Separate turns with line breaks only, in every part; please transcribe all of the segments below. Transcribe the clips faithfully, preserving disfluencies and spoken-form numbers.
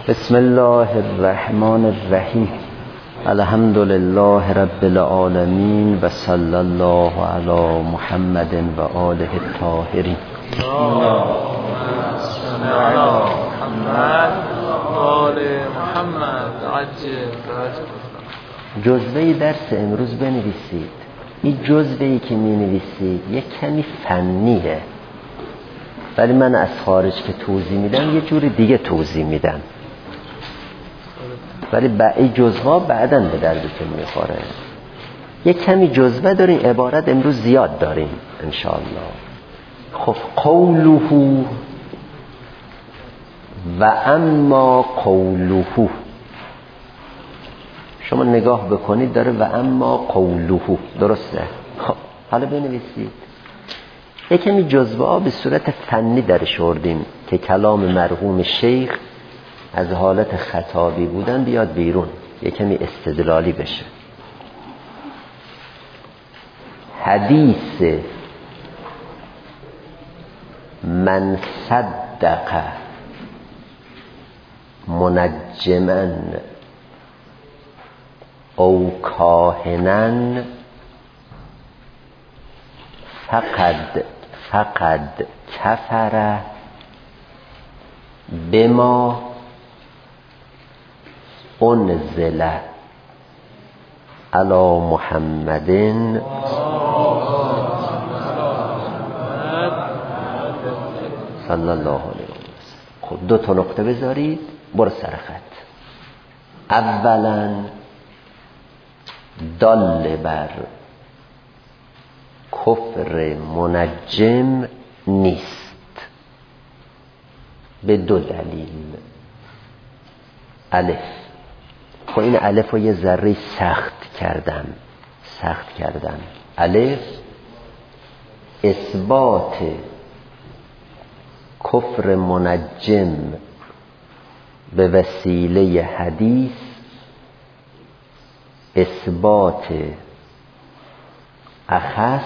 بسم الله الرحمن الرحیم. الحمد لله رب العالمین و صلی الله علی محمد و آله الطاهرین.
اللهم صل علی محمد و آل محمد عجل فرجهم.
جزوه درس امروز بنویسید. این جزوه‌ای که می‌نویسید یک کمی فنیه، ولی من از خارج که توضیح میدم یه جور دیگه توضیح میدم، ولی با این جزوه بعداً به دردتون میخوره. یک کمی جزوه داریم، عبارت امروز زیاد داریم انشاءالله. خب قوله و اما قوله، شما نگاه بکنید داره و اما قوله، درسته؟ خب حالا بنویسید. یک کمی جزوه ها به صورت فنی درش آوردیم که کلام مرحوم شیخ از حالت خطابی بودن بیاد بیرون، یک کمی استدلالی بشه. حدیث من صدق منجما او کاهنا فقد فقد کفر بما انزل علی محمد صلی الله علیه و سلم. خب دو تا نقطه بذارید، برو سر خط. اولا دال بر کفر منجم نیست به دو دلیل. الف، خب این الف رو یه ذره سخت کردم سخت کردم الف اثبات کفر منجم به وسیله حدیث، اثبات اخص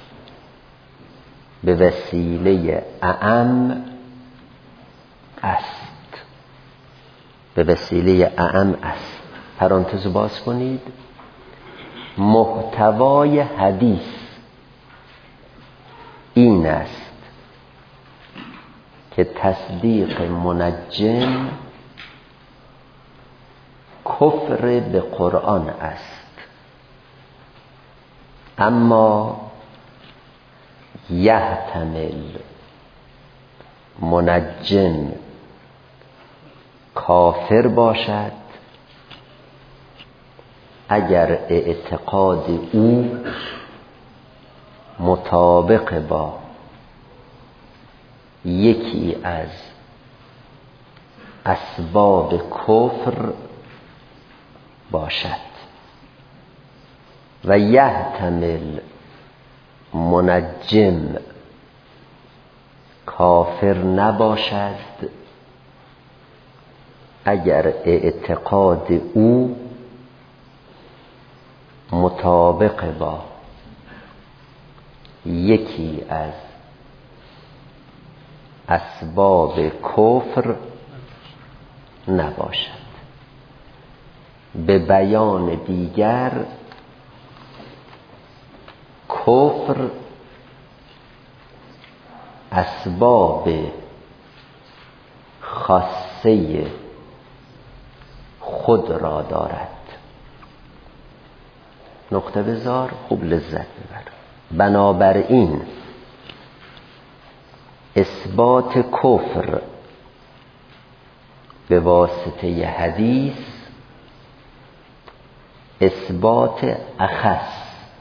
به وسیله اعم است. به وسیله اعم است. پرانتز باز کنید. محتوای حدیث این است که تصدیق منجم کفر به قرآن است، اما یحتمل منجم کافر باشد اگر اعتقاد او مطابق با یکی از اسباب کفر باشد، و یحتمل منجم کافر نباشد اگر اعتقاد او مطابق با یکی از اسباب کفر نباشد. به بیان دیگر کفر اسباب خاصه خود را دارد. نقطه بذار، خوب لذت ببر. بنابراین اثبات کفر به واسطه حدیث اثبات اخص،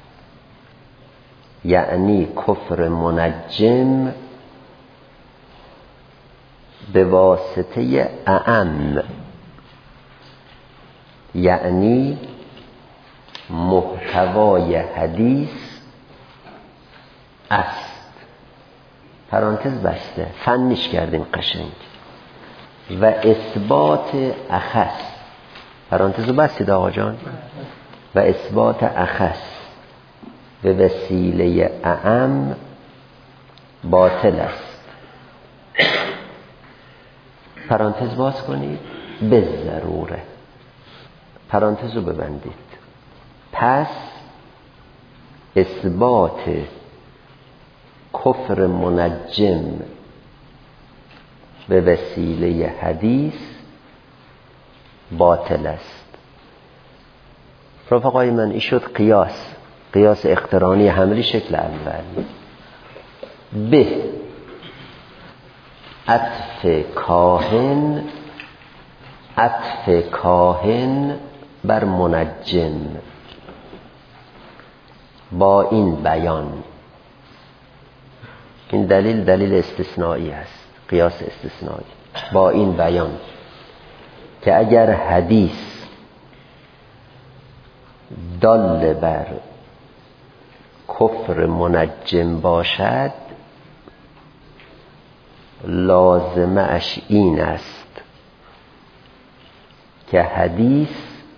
یعنی کفر منجم به واسطه اعم، یعنی محتوای حدیث است. پرانتز بسته، فنیش کردیم قشنگ. و اثبات اخص، پرانتزو بستید آقا جان. و اثبات اخص به وسیله اعم باطل است. پرانتز باز کنید، به ضروره، پرانتز رو ببندید. پس اثبات کفر منجم به وسیله حدیث باطل است. رفقای من این شد قیاس، قیاس اقترانی حملی شکل اول. به عطف کاهن، عطف کاهن بر منجم با این بیان. این دلیل دلیل استثنایی است، قیاس استثنایی. با این بیان که اگر حدیث دال بر کفر منجم باشد لازمه اش این است که حدیث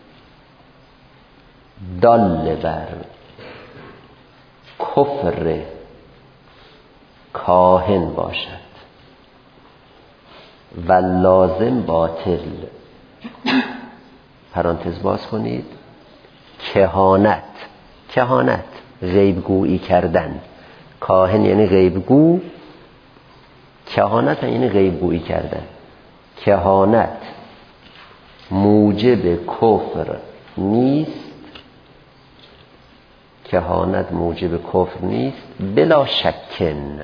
دال بر کفر کاهن باشد و لازم باطل. پرانتز باز کنید. کهانت، کهانت غیبگویی کردن، کاهن یعنی غیبگو، کهانت یعنی غیبگویی کردن. کهانت موجب کفر نیست، کهانت موجب کفر نیست بلا شکن.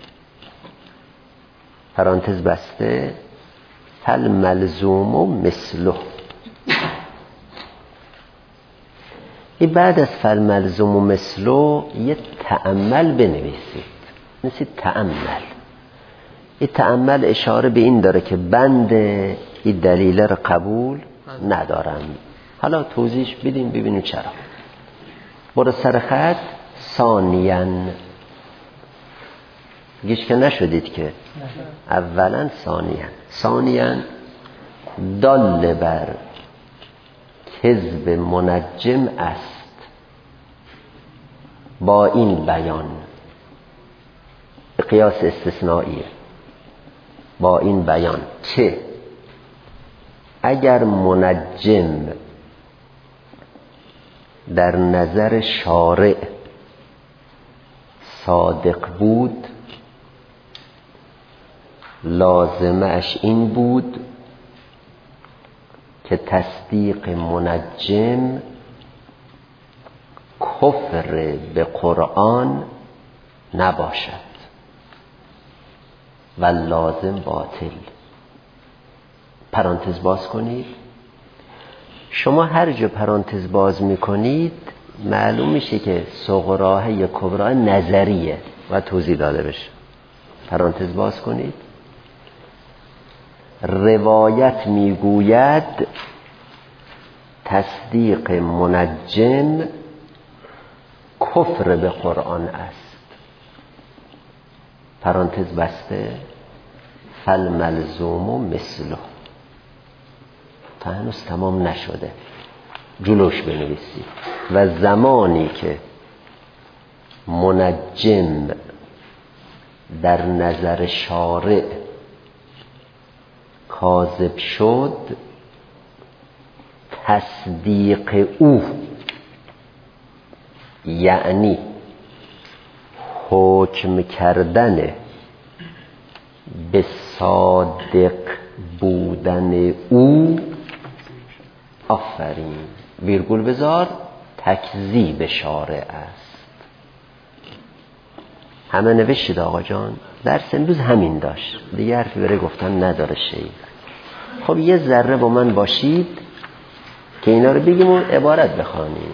پرانتز بسته. فل ملزوم و مثله. این بعد از فل ملزوم و مثله یه تأمل بنویسید، مثل تأمل. این تأمل اشاره به این داره که بند این دلیل رو قبول ندارم. حالا توضیح بدیم ببینیم چرا. برو سر خط. ثانیاً گیش که نشدید که اولا ثانیاً ثانیاً دال بر کذب منجم است با این بیان. قیاس استثنائیه. با این بیان که اگر منجم در نظر شارع صادق بود لازمه اش این بود که تصدیق منجم کفر به قرآن نباشد و لازم باطل. پرانتز باز کنید. شما هر جا پرانتز باز میکنید معلوم میشه که صغراه یا کبراه نظریه و توضیح داده بشه. پرانتز باز کنید. روایت میگوید تصدیق منجم کفر به قرآن است. پرانتز بسته. فل ملزوم و مثله. تا هنوز تمام نشده، جلوش بنویسید. و زمانی که منجم در نظر شارع کاذب شد تصدیق او یعنی حکم کردن به صادق بودن او، آفرین ویرگول بذار، تکذیب شارع است. همه نوشید آقا جان. درس امروز همین داشت، دیگه حرفی بره گفتن نداره شیخ. خب یه ذره با من باشید که اینا رو بگیم و عبارت بخوانیم.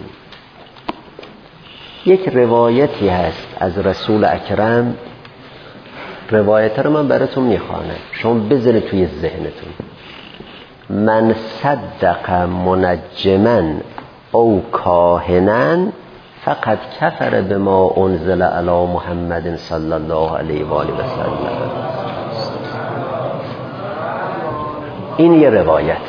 یک روایتی هست از رسول اکرم، روایت رو من براتون میخوانم، شما بذارید توی ذهنتون. من صدق منجما او کاهنا فقط کفر به ما انزل علی محمد صلی الله علیه و آله و سلم. این یه روایت.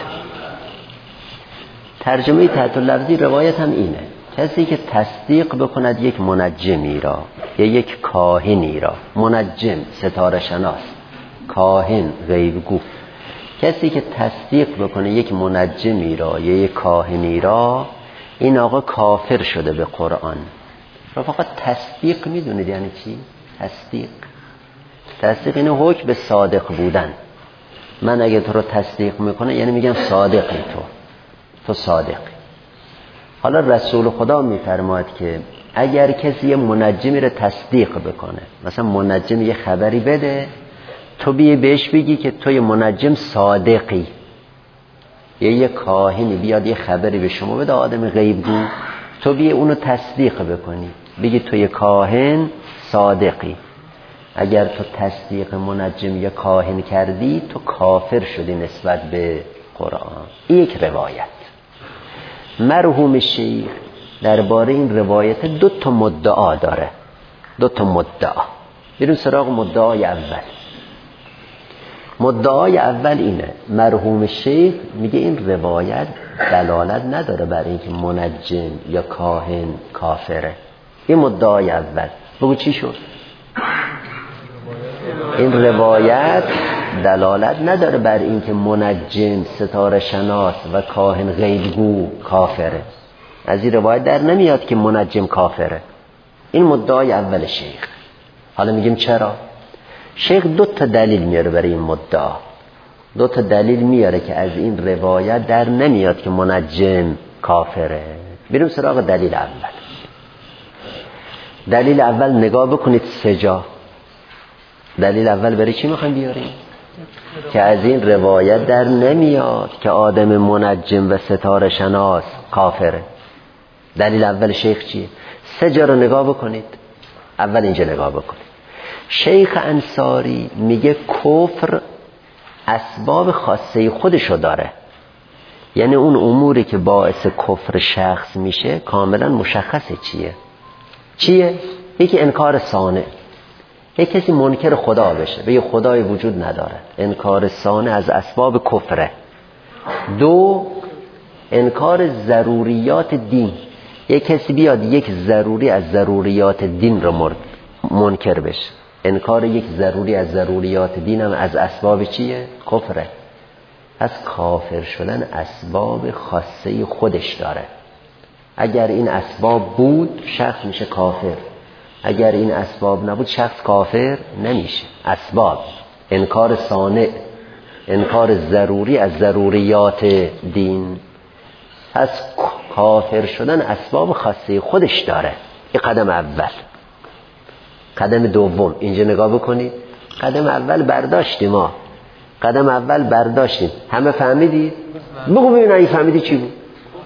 ترجمه تحت لفظی روایت هم اینه: کسی که تصدیق بکند یک منجمی را یا یک کاهنی را. منجم ستاره شناس، کاهن غیبگو. کسی که تصدیق بکنه یک منجمی را یا یک کاهنی را، این آقا کافر شده به قرآن. فقط تصدیق میدونید یعنی چی؟ تصدیق تصدیق اینه حکم به صادق بودن. من اگه تو رو تصدیق میکنه یعنی میگم صادقی، تو تو صادقی. حالا رسول خدا میفرماید که اگر کسی یه منجمی رو تصدیق بکنه، مثلا منجم یه خبری بده، تو بیه بهش بگی که تو یه منجم صادقی، یا یه کاهنی بیاد یه خبری به شما بده، آدم غیبگو، تو بیه اونو تصدیق بکنی، بگی تو یه کاهن صادقی. اگر تو تصدیق منجم یا کاهن کردی، تو کافر شدی نسبت به قرآن. این یک روایت. مرحوم شیخ درباره این روایت دو تا مدعا داره، دو تا مدعا. بریم سراغ مدعای اول. مدعای اول اینه، مرحوم شیخ میگه این روایت دلالت نداره بر اینکه منجم یا کاهن کافره. این مدعای اول. بگو چی شد؟ این روایت دلالت نداره بر اینکه منجم، ستاره شناس و کاهن غیبگو کافره. از این روایت در نمیاد که منجم کافره. این مدعای اول شیخ. حالا میگیم چرا؟ شیخ دو تا دلیل میاره برای این مدعا. دو تا دلیل میاره که از این روایت در نمیاد که منجم کافره. بریم سراغ دلیل اول. دلیل اول نگاه بکنید سه جا. دلیل اول برای چی میخوایم بیاریم؟ که از این روایت در نمیاد که آدم منجم و ستاره شناس کافره. دلیل اول شیخ چیه؟ سه جا رو نگاه بکنید. اول اینجا نگاه بکنید. شیخ انصاری میگه کفر اسباب خاصه خودشو داره، یعنی اون اموری که باعث کفر شخص میشه کاملا مشخصه. چیه؟ چیه؟ یکی انکار صانع، یک کسی منکر خدا بشه، بگه خدای وجود نداره، انکار صانع از اسباب کفره. دو، انکار ضروریات دین، یک کسی بیاد یک ضروری از ضروریات دین رو مرد منکر بشه. انکار یک ضروری از ضروریات دین هم از اسباب چیه؟ کفره. از کافر شدن اسباب خاصه خودش داره. اگر این اسباب بود شخص میشه کافر، اگر این اسباب نبود شخص کافر نمیشه. اسباب، انکار صانع، انکار ضروری از ضروریات دین، از کافر شدن اسباب خاصه خودش داره. این قدم اول. قدم دوم اینجا نگاه بکنید. قدم اول برداشتیم ما، قدم اول برداشتیم. همه فهمیدید؟ بگو ببین اگه فهمیدی چی بود؟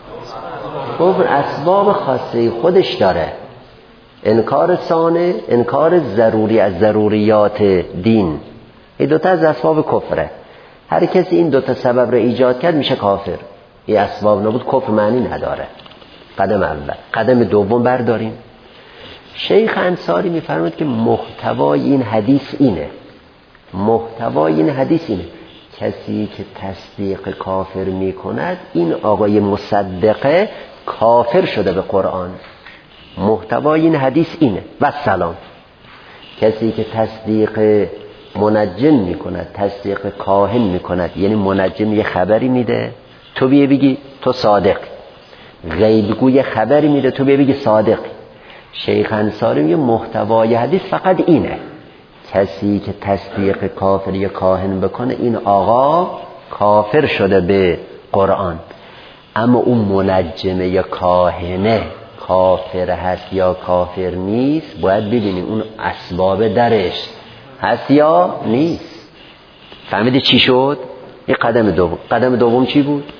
کفر اسباب خاصه خودش داره. انکار صانع، انکار ضروری از ضروریات دین، این دوتا از اسباب کفره. هر کسی این دوتا سبب رو ایجاد کرد میشه کافر. این اسباب نبود کفر معنی نداره. قدم اول. قدم دوم برداریم. شیخ انصاری میفرماید که محتوای این حدیث اینه، محتوای این حدیث اینه کسی که تصدیق کافر میکند، این آقای مصدقه کافر شده به قرآن. محتوای این حدیث اینه. و سلام. کسی که تصدیق منجم میکند، تصدیق کاهن میکند، یعنی منجم یه خبری میده تو بیه بگی تو صادق، غیبگو یه خبری میده تو بیه بگی صادق. شیخ انصاری میگه محتوای حدیث فقط اینه، کسی که تصدیق کافر یا کاهن بکنه این آقا کافر شده به قرآن. اما اون منجمه یا کاهنه کافر هست یا کافر نیست، باید ببینیم اون اسباب درش هست یا نیست. فهمیدی چی شد؟ این قدم دوم. قدم دوم چی بود؟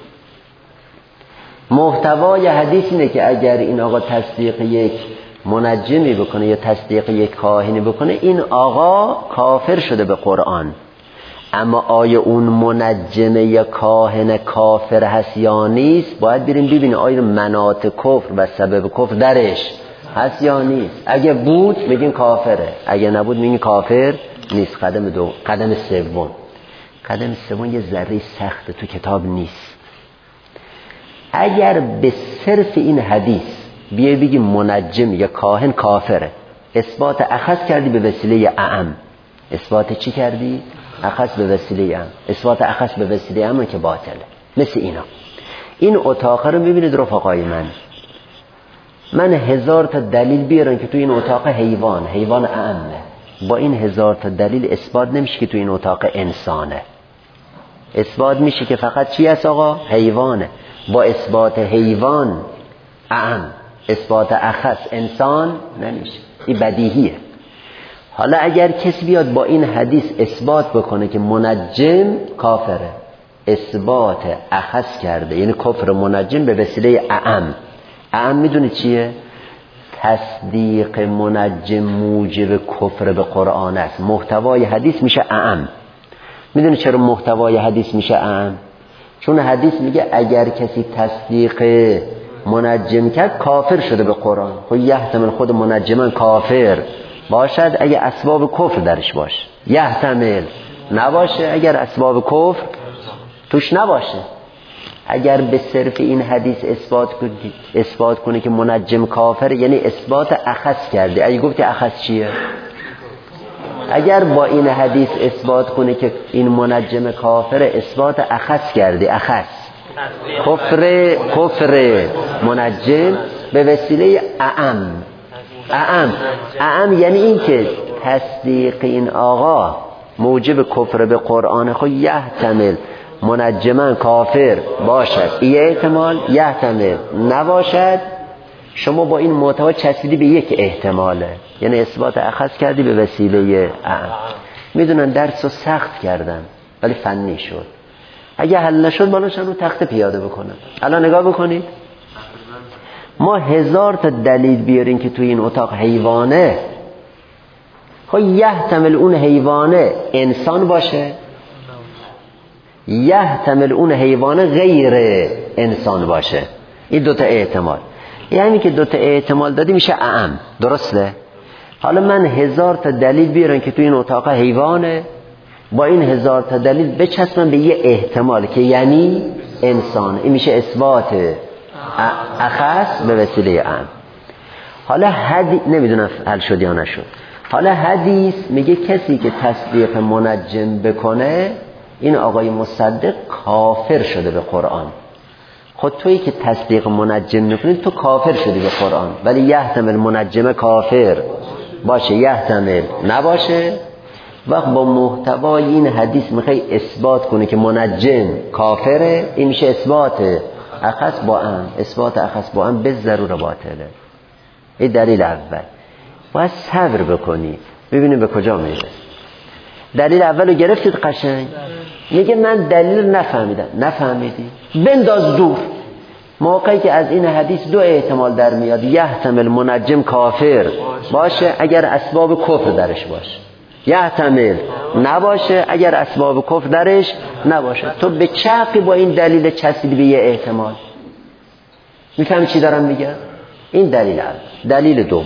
محتوای حدیث اینه که اگر این آقا تصدیق یک منجمی بکنه یا تصدیق یک کاهنی بکنه، این آقا کافر شده به قرآن. اما آیا اون منجمه یا کاهن کافر هست یا نیست، باید بریم ببینیم آیا مناط کفر و سبب کفر درش هست یا نیست. اگه بود میگین کافره، اگه نبود میگین کافر نیست. قدم دو. قدم سوم. قدم سوم یه ذره سخته، تو کتاب نیست. اگر به صرف این حدیث بیای بگی منجم یا کاهن کافره، اثبات اخص کردی به وسیله اعم. اثبات چی کردی؟ اخص به وسیله ام، اثبات اخص به وسیله ام که باطله. مثل اینا. این اتاق رو میبینید رفقای من، من هزار تا دلیل بیارن که تو این اتاق حیوان حیوان اعمه، با این هزار تا دلیل اثبات نمیشه که تو این اتاق انسانه. اثبات میشه که فقط چی هست آقا؟ حیوانه. با اثبات حیوان اعم، اثبات اخص انسان نمیشه. این بدیهیه. حالا اگر کسی بیاد با این حدیث اثبات بکنه که منجم کافره، اثبات اخص کرده، یعنی کفر منجم به وسیله اعم. اعم میدونی چیه؟ تصدیق منجم موجب کفر به قرآن است. محتوای حدیث میشه اعم. میدونی چرا محتوای حدیث میشه اعم؟ چون حدیث میگه اگر کسی تصدیق منجم کرد کافر شده به قرآن. خب یحتمل خود منجمن کافر باشد اگر اسباب کفر درش باشه، یحتمل نباشه اگر اسباب کفر توش نباشه. اگر به صرف این حدیث اثبات کنی اثبات کنی که منجم کافر، یعنی اثبات اخص کرده. اگه گفتی اخص چیه؟ اگر با این حدیث اثبات کنی که این منجم کافر، اثبات اخص کرده. اخص کفر کفر منجم به وسیله اعم. اعم اعم یعنی این که تصدیق این آقا موجب کفر به قرآن خود یحتمل منجمن کافر باشد، این احتمال یحتمل نباشد. شما با این محتوا چسبیدی به یک احتماله، یعنی اثبات اخص کردی به وسیله اعم. میدونن درس رو سخت کردن ولی فنی شد. اگه حل نشد بالاشون رو تخت پیاده بکنن. الان نگاه بکنید، ما هزار تا دلیل بیاریم که توی این اتاق حیوانه، خب یحتمل اون حیوانه انسان باشه، یحتمل اون حیوانه غیر انسان باشه. این دوتا احتمال، یعنی که دوتا احتمال دادی میشه اعم. درسته؟ حالا من هزار تا دلیل بیارم که توی این اتاق حیوانه، با این هزار تا دلیل بچسبم به یه احتمال که یعنی انسان. این میشه اثبات اخص به وسیله اعم. حالا حدیث نمیدونم حل شد یا نشد. حالا حدیث میگه کسی که تصدیق منجم بکنه، این آقای مصدق کافر شده به قرآن. خود تویی که تصدیق منجم میکنی تو کافر شدی به قرآن، ولی یحتمل منجم کافر باشه یحتمل نباشه. وقت با محتوای این حدیث میخوای اثبات کنی که منجم کافره، این میشه اثبات اخص با ام. اثبات اخص با ام به ضرور باطله. این دلیل اول. باید صبر بکنی ببینیم به کجا میره. دلیل اولو گرفتید قشنگ، میگه من دلیل نفهمیدم. نفهمیدی؟ بنداز دور. موقعی که از این حدیث دو احتمال در میاد، یحتمل منجم کافر باشه اگر اسباب کفر درش باشه، یحتمل نباشه اگر اسباب کفر درش نباشه. تو به چقی با این دلیل چسبیدی به یه احتمال. میفهمی چی دارم میگم؟ این دلیل اول. دلیل دوم،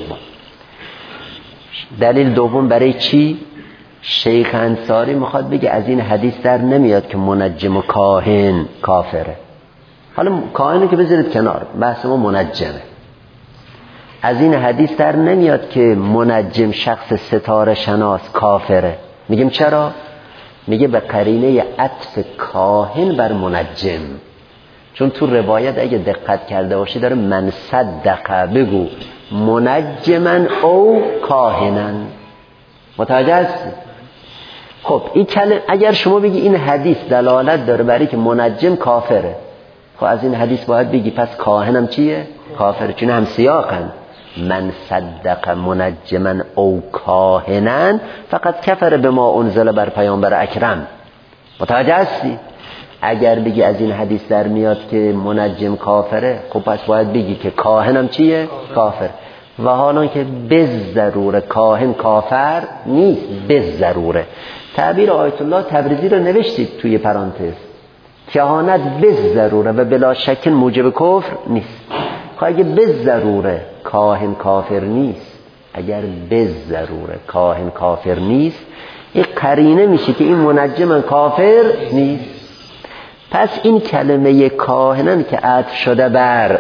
دلیل دوم برای چی؟ شیخ انصاری میخواد بگه از این حدیث در نمیاد که منجم و کاهن کافره. حالا کاهنه که بذارید کنار، بحث ما منجمه. از این حدیث در نمیاد که منجم شخص ستاره شناس کافره. میگیم چرا؟ میگه به قرینه عطف کاهن بر منجم. چون تو روایت اگه دقت کرده باشی داره من صدق بگو منجمن او کاهنن. متوجه هستی؟ خب این کلمه اگر شما بگی این حدیث دلالت داره برای که منجم کافره، خب از این حدیث باید بگی پس کاهنم چیه؟ کافره. چون هم سیاقن من صدق منجمن او کاهنن فقط کفر به ما انزل بر پیامبر اکرم. متوجه هستی؟ اگر بگی از این حدیث در میاد که منجم کافره، خب پس باید بگی که کاهنم چیه؟ کافر. و حالا که به ضروره کاهن کافر نیست، به ضروره. تعبیر آیت الله تبریزی رو نوشتید توی پرانتز، کهانت به ضروره و بلا شک موجب کفر نیست. خب اگه به ضروره کاهن کافر نیست، اگر به ضروره کاهن کافر نیست، این قرینه میشه که این منجم کافر نیست. پس این کلمه کاهنن که عطف شده بر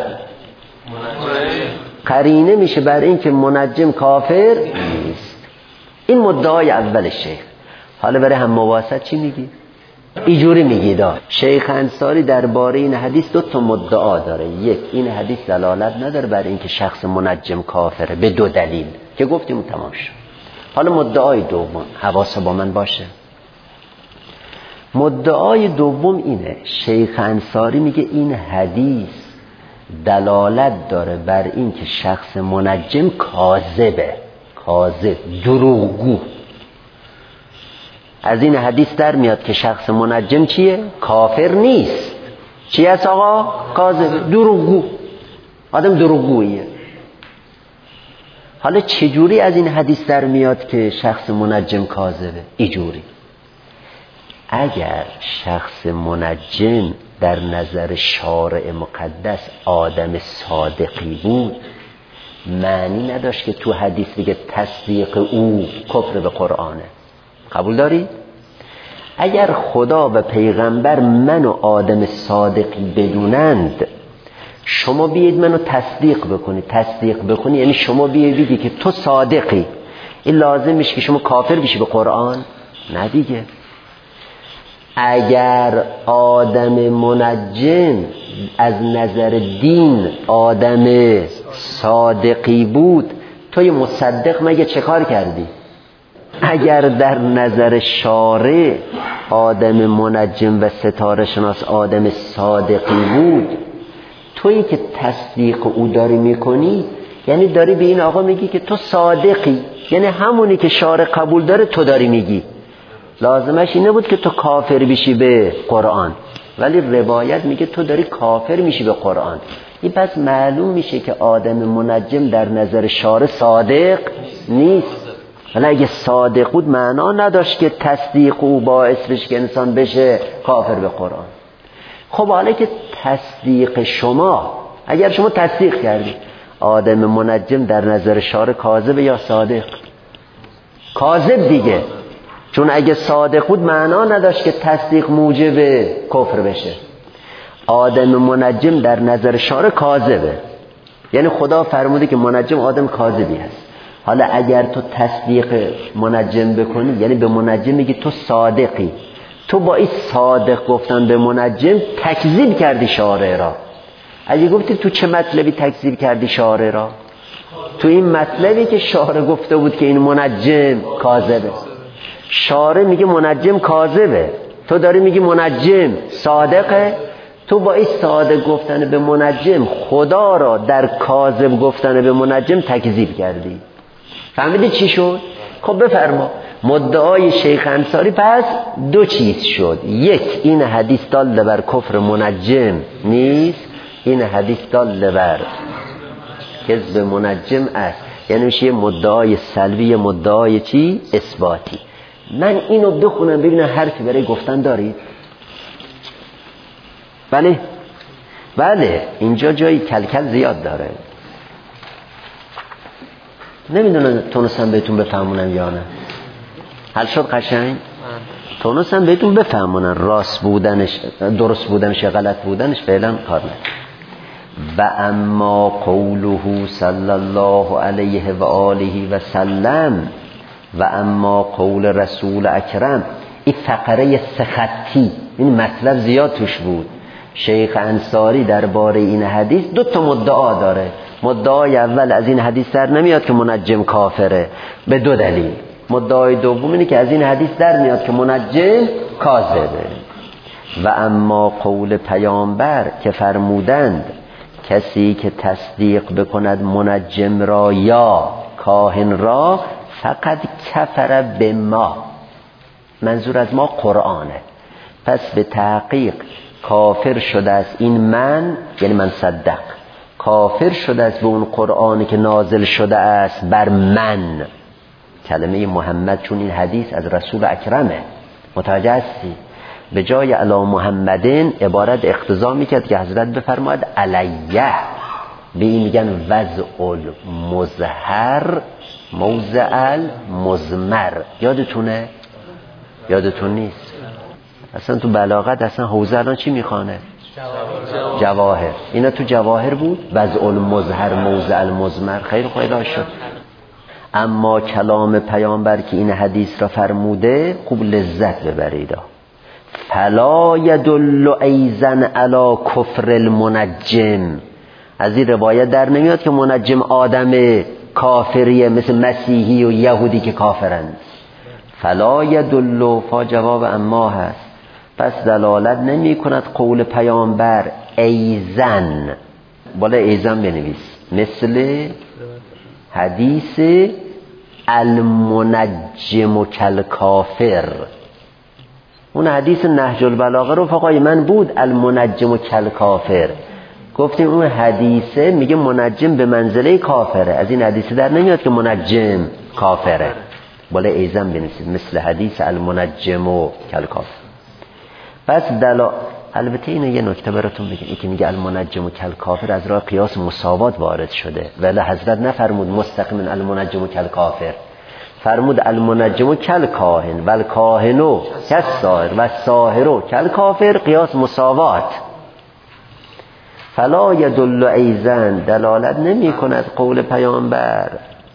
قرینه میشه بر این که منجم کافر نیست. این مدعای اول شیخ. حالا برای هم مواسط چی میگی؟ اینجوری میگید شیخ انصاری درباره این حدیث دو تا مدعا داره. یک، این حدیث دلالت نداره بر اینکه شخص منجم کافره به دو دلیل که گفتیم تمام شد. حالا مدعای دوم، حواس با من باشه. مدعای دوم اینه، شیخ انصاری میگه این حدیث دلالت داره بر اینکه شخص منجم کاذبه، کاذب، دروغگو. از این حدیث در میاد که شخص منجم چیه؟ کافر نیست. چی هست آقا؟ کاذب، دروغگو، آدم دروغگویه. حالا چجوری از این حدیث در میاد که شخص منجم کاذبه؟ اینجوری، اگر شخص منجم در نظر شارع مقدس آدم صادقی بود، معنی نداشت که تو حدیث بگه تصدیق او کفر به قرآنه. قبول داری؟ اگر خدا و پیغمبر منو آدم صادقی بدونند، شما بیاید منو تصدیق بکنی. تصدیق بکنی یعنی شما بیاید بگی که تو صادقی. این لازم میشه که شما کافر بشی به قرآن؟ نه دیگه. اگر آدم منجم از نظر دین آدم صادقی بود، توی مصدق مگه چه کار کردی؟ اگر در نظر شارع آدم منجم و ستاره شناس آدم صادقی بود، تویی که تصدیق او داری میکنی، یعنی داری به این آقا میگی که تو صادقی، یعنی همونی که شارع قبول داره تو داری میگی. لازمش اینه بود که تو کافر بشی به قرآن، ولی روایت میگه تو داری کافر میشی به قرآن. این پس معلوم میشه که آدم منجم در نظر شارع صادق نیست. ولی اگه صادق بود معنا نداشت که تصدیق او باعث بشه که انسان بشه کافر به قرآن. خب حالا که تصدیق شما، اگر شما تصدیق کردی آدم منجم در نظر شارع کاذب یا صادق؟ کاذب دیگه، چون اگه صادق بود معنا نداشت که تصدیق موجب کفر بشه. آدم منجم در نظر شارع کاذبه، یعنی خدا فرموده که منجم آدم کاذبی هست. حالا اگر تو تصدیق منجم بکنی، یعنی به منجم میگی تو صادقی، تو با این صادق گفتن به منجم تکذیب کردی شارع را. اگه گفتی تو چه مطلبی تکذیب کردی شارع را؟ تو این مطلبی که شارع گفته بود که این منجم کاذبه. شارع میگه منجم کاذبه، تو داری میگی منجم صادقه. تو با این صادق گفتن به منجم خدا را در کاذب گفتن به منجم تکذیب کردی. فهمیدی چی شد؟ خب بفرما. مدعای شیخ انصاری پس دو چیز شد. یک، این حدیث دال بر کفر منجم نیست، این حدیث دال بر کذب منجم است. یعنی میشه مدعای سلبی، مدعای چی؟ اثباتی. من اینو بخونم ببینم حرفی برای گفتن دارید؟ بله بله، اینجا جایی کلکل زیاد داره. نمیدونم تونستم بهتون بفهمونم یا نه. حل شد قشنگ؟ تونستم بهتون بفهمونم راست بودنش، درست بودنش یا غلط بودنش فعلا کار نه. و اما قوله صلی الله علیه و آله و سلم، و اما قول رسول اکرم، این فقره سختی، این مطلب زیاد توش بود. شیخ انصاری درباره این حدیث دو تا مدعا داره. مدعای اول از این حدیث در نمیاد که منجم کافره به دو دلیل. مدعای دوم اینه که از این حدیث در میاد که منجم کاذبه. و اما قول پیامبر که فرمودند کسی که تصدیق بکند منجم را یا کاهن را فقط کفر به ما، منظور از ما قرآنه، پس به تحقیق کافر شده است. این من یعنی من صدق، کافر شده است به اون قرآنی که نازل شده است بر من، کلمه محمد، چون این حدیث از رسول اکرمه. متوجه هستی؟ به جای علی محمدین عبارت اقتضا میکرد که حضرت بفرماید علیه، به این میگن وضع المظهر موضع المضمر. یادتونه؟ یادتون نیست؟ اصلا تو بلاغت اصلا حوزه الان چی میخوانه؟ جواهر. جواهر. اینا تو جواهر بود. وضع المظهر موضع المضمر. خیلی خیلی شد. اما کلام پیامبر که این حدیث را فرموده خوب لذت ببرید. فلا یدل ایضا علی کفر المنجم. از این روایت در نمیاد که منجم آدم کافریه مثل مسیحی و یهودی که کافرند. فلا یدل، فا جواب اما هست، پس دلالت نمی کند قول پیامبر ایزن، بالا ایزن بنویس، مثل حدیث المنجم کالکافر. اون حدیث نهج البلاغه رفقای من بود، المنجم کالکافر. گفتیم اون حدیثه میگه منجم به منزله کافره، از این حدیثه در نمیاد که منجم کافره. بالا ایزن بنویسید مثل حدیث المنجم کالکافر. پس دلا البته اینو یه نکته براتون بگم، این که میگه المنجم کالکافر از راه قیاس مساوات وارد شده، ولی حضرت نفرمود مستقیما المنجم کالکافر، فرمود المنجم کالکاهن و الکاهنو کالساحر و الساحرو کالکافر، قیاس مساوات. فلا یدل ایضا، دلالت نمی کند قول پیامبر.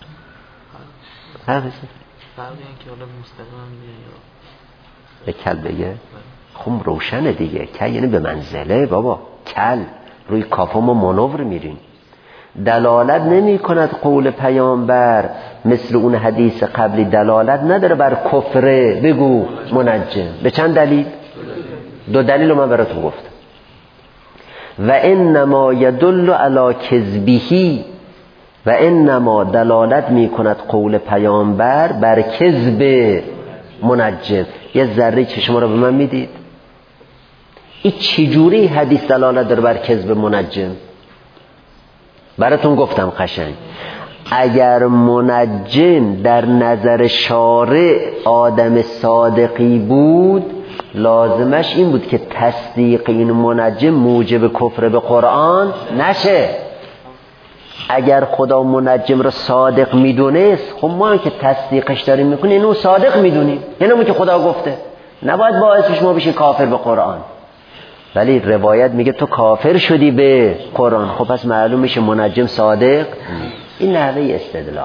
فرقی این که حالا مستقیما
به کل بگه خب روشنه دیگه، که یعنی به منزله بابا، کل روی کافم و منور میرین. دلالت نمی کند قول پیامبر مثل اون حدیث قبلی دلالت نداره بر کفره بگو منجم. به چند دلیل؟ دو دلیل رو من براتون گفتم. و انما یدل علی کذبه، و انما دلالت می کند قول پیامبر بر کذب منجم. یه ذره چشم رو به من میدید؟ این چجوری حدیث دلالت داره بر کذب منجم؟ براتون گفتم قشنگ، اگر منجم در نظر شارع آدم صادقی بود، لازمش این بود که تصدیق این منجم موجب کفر به قرآن نشه. اگر خدا منجم را صادق میدونست، خب ما که تصدیقش داریم میکنیم اینو صادق میدونیم، اینو که خدا گفته، نباید باعثش ما بشیم کافر به قرآن. ولی روایت میگه تو کافر شدی به قرآن، خب پس معلوم میشه منجم صادق. این نحوه استدلال.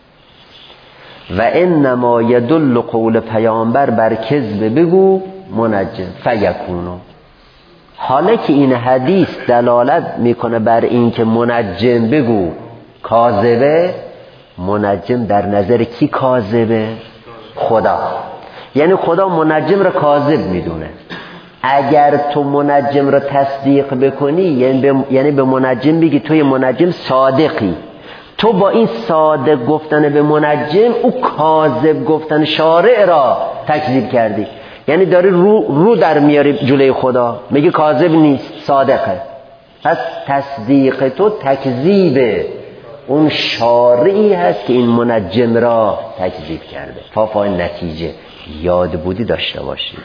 و انما یدل قول پیامبر بر کذب بگو منجم فیکونو. حالا که این حدیث دلالت میکنه بر این که منجم بگو کاذبه، منجم در نظر کی کاذبه؟ خدا. یعنی خدا منجم را کاذب میدونه. اگر تو منجم را تصدیق بکنی، یعنی به, یعنی به منجم بگی توی منجم صادقی، تو با این صادق گفتن به منجم او کاذب گفتن شارع را تکذیب کردی. یعنی داری رو, رو در میاری جلوی خدا، میگی کاذب نیست صادقه. پس تصدیق تو تکذیب اون شارعی هست که این منجم را تکذیب کرده. فافای نتیجه یاد بودی داشته باشید.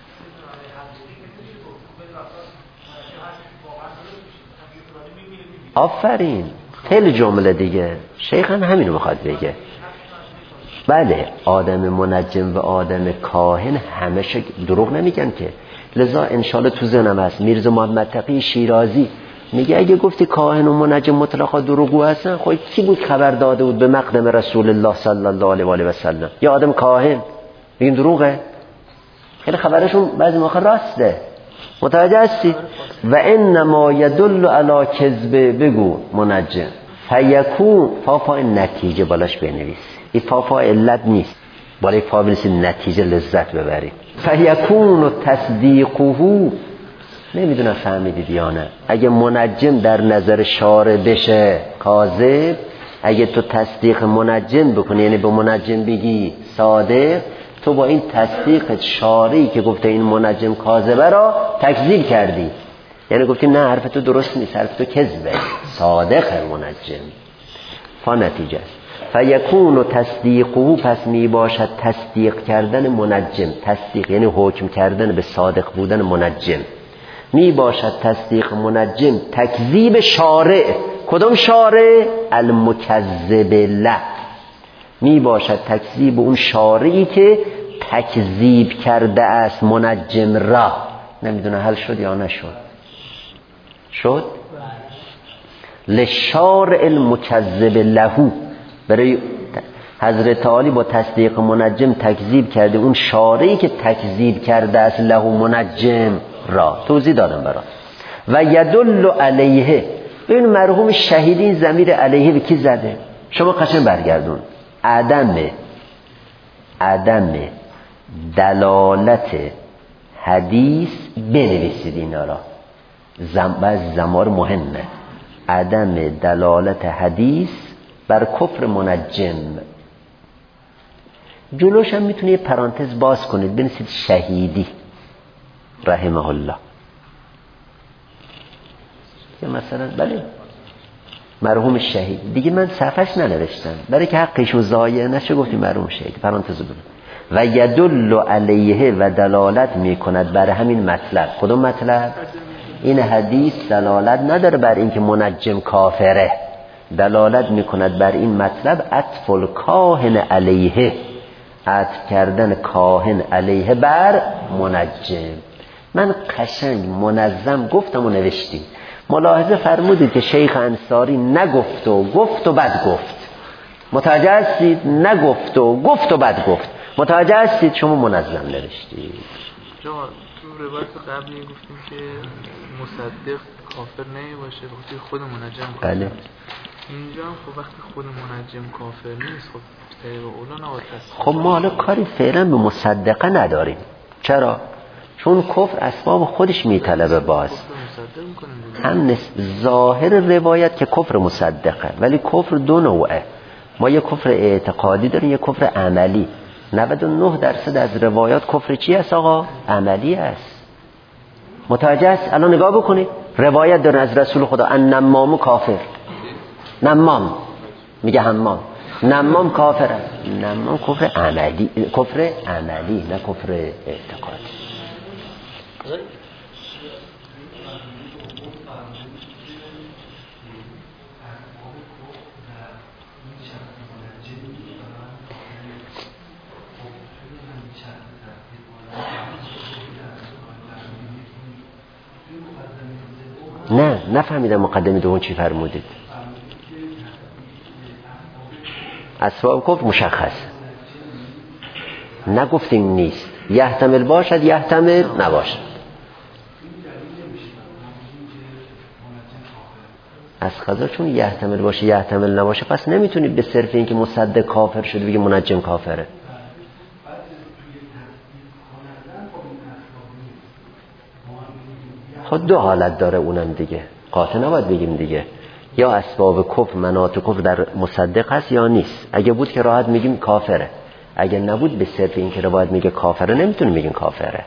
آفرین، خیلی جمله دیگه شیخ هم همینو میخواد بگه. بله آدم منجم و آدم کاهن همشه دروغ نمیگن که. لذا انشالله تو ذهنم هست میرزا محمد تقی شیرازی میگه اگه گفتی کاهن و منجم مطلقا دروغگو هستن، خب کی بود خبر داده بود به مقدم رسول الله صلی الله علیه و آله و سلم؟ یا آدم کاهن میگن دروغه؟ خیلی خبرشون بعضی موقع راسته. متوجه هستی؟ و انما یدل علی کذب بگو منجم فیکون. فافا نتیجه بالاش بنویس، این فافا علت نیست، بالای فا بنویسید نتیجه لذت ببرید. فیکون تصدیقه. نمیدونم فهمیدید یا نه. اگه منجم در نظر شارع بشه کاذب، اگه تو تصدیق منجم بکنی یعنی به منجم بگی صادق، تو با این تصدیق شارعی که گفته این منجم کاذبه را تکذیب کردی. یعنی گفتی نه حرف تو درست نیست، حرف تو کذبه، صادق منجم. فا نتیجه است. فیکون تصدیقه، پس می باشد تصدیق کردن منجم، تصدیق یعنی حکم کردن به صادق بودن منجم، می باشد تصدیق منجم تکذیب شارع. کدام شارع؟ المکذب له. می باشد تکذیب اون شارعی که تکذیب کرده است منجم را. نمیدونه حل شد یا نشد؟ شد؟ لشارع المکذب له. برای حضرت علی با تصدیق منجم تکذیب کرده اون شارعی که تکذیب کرده است له منجم را. توضیح دادم برات. و یدل علیه، این مرحوم شهیدین ضمیر علیه به کی زده؟ شما قشنگ برگردون. عدم عدم دلالت حدیث بنویسید اینا را. زم باز زمار مهمه. عدم دلالت حدیث بر کفر منجم. جلوش هم میتونه یه پرانتز باز کنید بنویسید شهیدی رحمه الله، یا مثلا بله مرحوم شهید دیگه. من صفحش ننوشتم برای که حقشون ضایع نشه، گفتیم مرحوم شهید پرانتز بود. و یدل علیه و دلالت میکند بر همین مطلب. کدوم مطلب؟ این حدیث دلالت نداره بر اینکه منجم کافره، دلالت میکند بر این مطلب عطف الکاهن علیه، عطف کردن کاهن علیه بر منجم. من قشنگ منظم گفتم و نوشتیم. ملاحظه فرمودید که شیخ انصاری نگفت و گفت و بعد گفت. متوجه هستید؟ نگفت و گفت و بعد گفت. متوجه هستید؟ شما منظم نوشتید.
جا تو روایت قبلی گفتیم که مصدق کافر نمیباشه وقتی خود منجم کافر.
بله.
اینجا خب وقتی خود منجم کافر نیست، خب طریق اولا نباید تصدیق.
خب ما حالا کاری فعلا به مصدقه نداریم. چرا؟ چون کفر اسباب خودش میطلبه. باز هم ظاهر روایت که کفر مصدقه، ولی کفر دو نوعه. ما یه کفر اعتقادی داریم، یه کفر عملی. نود و نه درصد از روایات کفر چی است آقا؟ عملی است. متوجه است؟ الان نگاه بکنید، روایت داره از رسول خدا ان نمام کافر. نمام میگه حمام، نمام کافر است. نمام کفر عملی، کفر عملی نه کفر اعتقادی. نه نفهمیدم مقدمه دوم چی فرمودید. اسباب کفر مشخص، نگفتیم نیست، یحتمل باشد یحتمل نباشد. از قضا چون یحتمل باشه یحتمل نباشه، پس نمیتونید به صرف این که مصدق کافر شده بگی منجم کافره. خود دو حالت داره اونم دیگه، قاطع نباید بگیم دیگه. یا اسباب کفر مناط کفر در مصدق هست یا نیست. اگه بود که راحت میگیم کافره، اگه نبود به صرف این که روایت میگه کافره نمیتونیم بگیم کافره.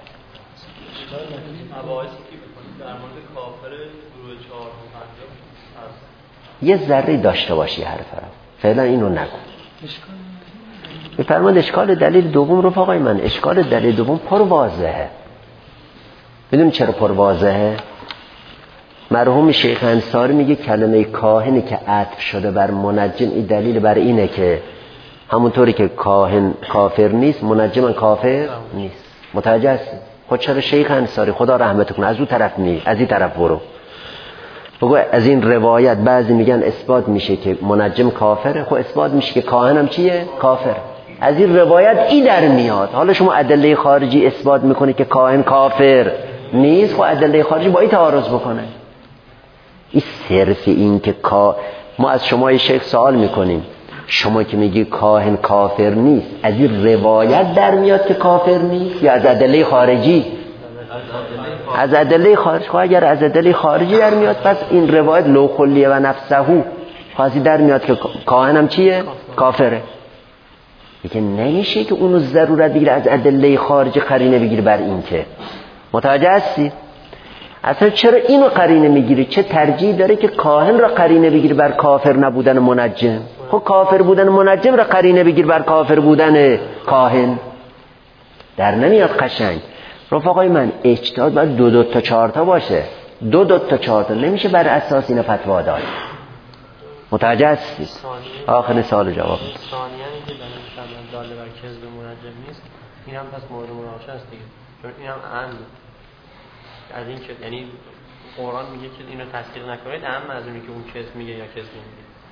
یه ذره داشته باشی حرف را، فعلا اینو نگو. میفرماد اشکال دلیل دوم رو آقای من، اشکال دلیل دوم پر واضحه. بدون چرا پر واضحه؟ مرحوم شیخ انصاری میگه کلمه کاهنی که عطف شده بر منجم، این دلیل بر اینه که همونطوری که کاهن کافر نیست منجم کافر نیست. متوجه هستی؟ خود چرا شیخ انصاری خدا رحمت کنه از اون طرف نی، از این طرف برو بگو از این روایت بعضی میگن اثبات میشه که منجم کافره، خب اثبات میشه که کاهن هم چیه؟ کافر. از این روایت ای در میاد. حالا شما ادله خارجی اثبات میکنه که کاهن کافر نیست، خب ادله خارجی با این تعارض بکنه. این صرف این که کا... ما از شما شیخ سوال میکنیم، شما که میگی کاهن کافر نیست، از این روایت در میاد که کافر نیست یا از ادله خارجی؟ از ادله خارجی. خب اگر از ادله خارجی در میاد پس این روایت لو خلیه و نفسهو خاصی در میاد که کاهن هم چیه؟ کافره. دیگه نمیشه که اونو ضرورت بگیره از ادله خارجی قرینه بگیره بر این که. متوجه هستی؟ اصلا چرا اینو قرینه میگیری؟ چه ترجیح داره که کاهن را قرینه بگیری بر کافر نبودن منجم؟ خب کافر بودن منجم را قرینه بگیر بر کافر بودن کاهن. در نمیاد قشنگ. رفقای من اجتهاد باید دو دو تا چهار تا باشه، دو دو تا چهار تا نمیشه بر اساس این فتوا داد. متوجه هستی؟ آخر سوال جواب میدم.
ثانیاً که دلیل داله بر کذب منجم نیست، این هم پس مورد مناقشه است دیگه، چون این هم اهم از این که یعنی قرآن میگه که اینو تصدیق نکنید، اهم از اونی که اون کذب میگه یا کذب نمیگه.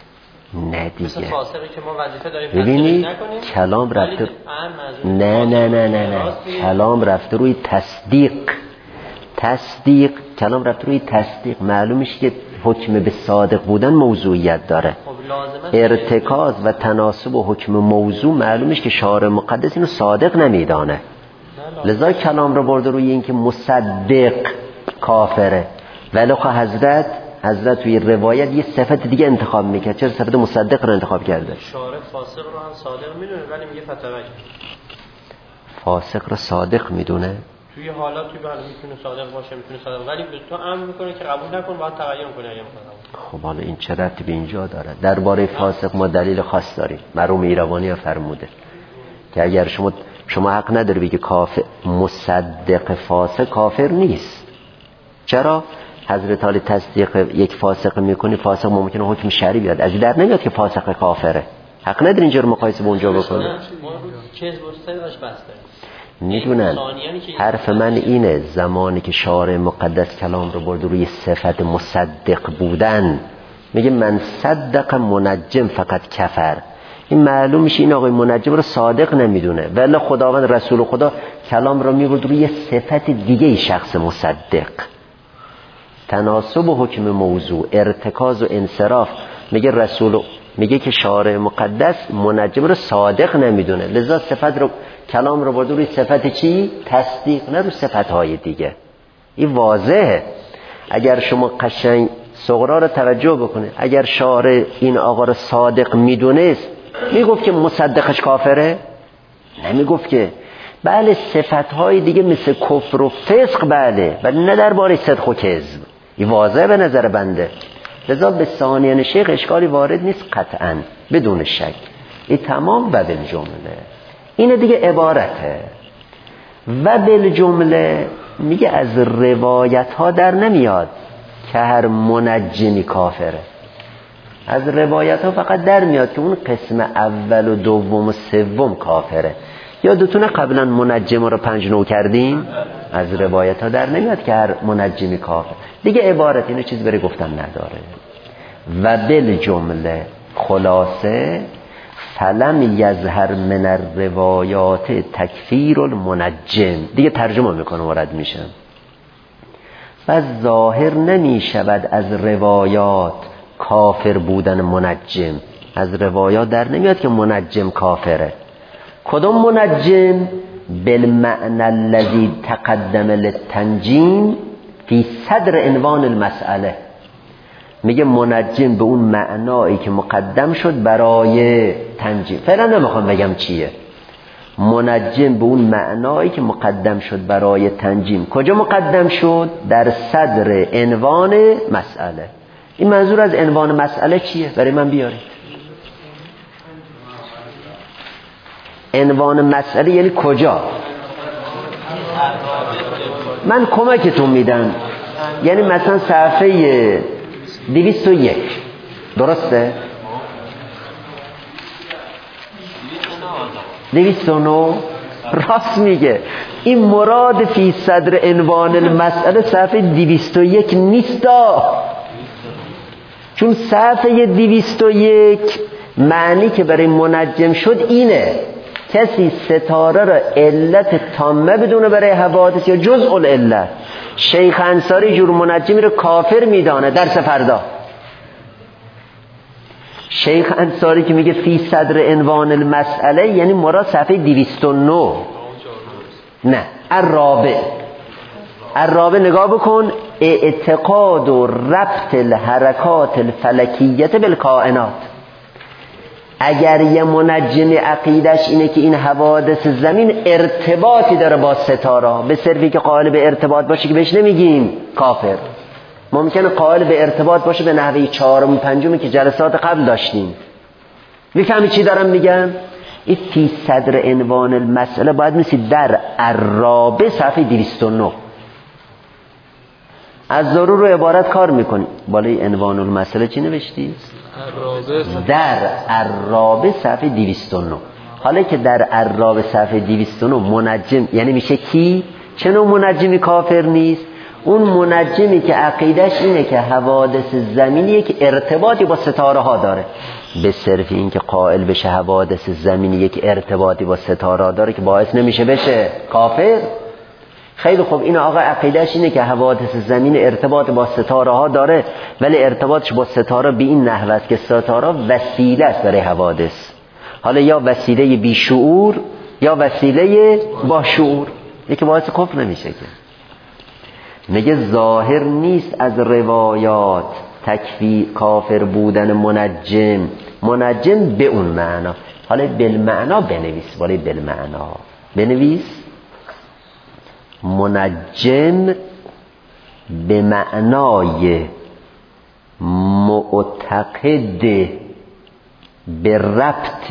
نه دیگه.
مثل فاسقی که ما وظیفه داریم
ببینید کلام رفته نه نه نه نه نه کلام رفته روی تصدیق. تصدیق کلام رفته روی تصدیق. معلومش که حکم به صادق بودن موضوعیت داره. ارتکاز و تناسب و حکم موضوع معلومش که شارع مقدس اینو صادق نمیدانه. لذا کلام رو برده روی این که مصدق کافره. ولی خب حضرت حضرت توی روایت یه صفت دیگه انتخاب میکرد. چرا صفت مصدق رو انتخاب کرده؟
شارع فاسق رو هم صادق میدونه ولی میگه فتوک.
فاسق رو صادق میدونه؟
توی حالات توی بله میتونه صادق باشه میتونه صادق، ولی به تو امر میکنه که قبول نکن باید تغییر کنه اگه میخواد.
خب حالا این چه ربطی به اینجا داره؟ درباره فاسق ما دلیل خاص داریم. مرحوم ایروانی ها فرموده که اگر شما شما حق نداری بگی کافر مصدق فاسق کافر نیست. چرا؟ حضرت علی تصدیق یک فاسق میکنی، فاسق ممکنه حکم شرعی بیاد، از این در نمیاد که فاسق کافره. حق نداری اینجا رو مقایسه با اونجا بکنی. میدونن حرف من اینه، زمانی که شارع مقدس کلام رو برد روی صفت مصدق بودن، میگه من صدق منجم فقط کفر. این معلوم میشه این آقای منجم رو صادق نمیدونه، ولی خداوند رسول خدا کلام رو میبرد روی صفت دیگه شخص مصدق. تناسب و حکم موضوع، ارتکاز و انصراف. میگه رسول میگه که شارع مقدس منجم رو صادق نمیدونه، لذا صفت رو کلام رو برد روی صفت چی؟ تصدیق، نه روی صفت‌های دیگه. این واضحه. اگر شما قشنگ صغرا رو توجه بکنه، اگر شارع این آقا رو صادق میدونست میگفت که مصدقش کافره؟ نمیگفت که. بله صفت‌های دیگه مثل کفر و فسق بله، ولی نه درباره صدق و کذب. این واضحه به نظر بنده. لذا به ثانیان شیخ اشکالی وارد نیست قطعاً بدون شک. این تمام و بالجمله اینه دیگه عبارته. و بالجمله میگه از روایت ها در نمیاد که هر منجمی کافره. از روایت ها فقط در میاد که اون قسم اول و دوم و سوم کافره. یادتونه قبلا منجم رو پنج نوع کردیم؟ از روایت ها در نمیاد که هر منجمی کافر. دیگه عبارت اینه چیز بره گفتن نداره. و بالجمله خلاصه فلم یظهر من الروایات تکفیر المنجم. دیگه ترجمه میکنه وارد میشم. و ظاهر نمی شود از روایات کافر بودن منجم. از روایات در نمیاد که منجم کافره. کدوم منجم؟ بالمعنى الذي تقدم للتنجیم فی صدر عنوان المسئله. میگه منجم به اون معنایی که مقدم شد برای تنجیم. فعلا نمیخوام بگم چیه. منجم به اون معنایی که مقدم شد برای تنجیم. کجا مقدم شد؟ در صدر عنوان مسئله. این منظور از عنوان مسئله چیه؟ برای من بیارید. عنوان مسئله یعنی کجا؟ من کمکتون میدم. یعنی مثلا صفحه دویست و یک درسته؟ دویست و نه راست میگه. این مراد فی صدر عنوان المسئله صفحه دویست و یک نیستا، چون صفحه دویست و یک معنی که برای منجم شد اینه کسی ستاره را علت تامه بدونه برای حوادث یا جزء العلت. شیخ انصاری جور منجمی رو کافر میدانه. درس فردا شیخ انصاری که میگه فی صدر عنوان المسئله یعنی مراد صفحه دویست و نه. نه الرابع. الرابع نگاه بکن. اعتقاد و ربط الحرکات الفلکیت بالکائنات. اگر یه منجم عقیدش اینه که این حوادث زمین ارتباطی داره با ستاره، به صرفی که قائل به ارتباط باشه که بهش نمیگیم کافر. ممکنه قائل به ارتباط باشه به نحوه چهارم و پنجمی که جلسات قبل داشتیم. میفهمی چی دارم میگم؟ این فی صدر عنوان المسئله باید مثل در الرابع صفحه دویست و نه. از ضرور رو عبارت کار میکنی. بالای عنوان المسئله چی نوشتی؟ در الرابع صفحه دویست و نه. حالا که در الرابع صفحه دویست و نه منجم یعنی میشه کی؟ چه نوع منجمی کافر نیست؟ اون منجمی که عقیدش اینه که حوادث زمینی یک ارتباطی با ستاره ها داره، به صرف این که قائل بشه حوادث زمینی یک ارتباطی با ستاره ها داره که باعث نمیشه بشه کافر. خیلی خوب، این آقا عقیدش اینه که حوادث زمین ارتباط با ستاره ها داره، ولی ارتباطش با ستاره به این نحو است که ستاره وسیله است برای حوادث، حالا یا وسیله بی شعور یا وسیله با شعور، یکی باعث کفر نمیشه که. میگه ظاهر نیست از روایات تکفی کافر بودن منجم، منجم به اون معنا. حالا بالمعنا بنویس، ولی بالمعنا بنویس منجم به معنای معتقد به ربط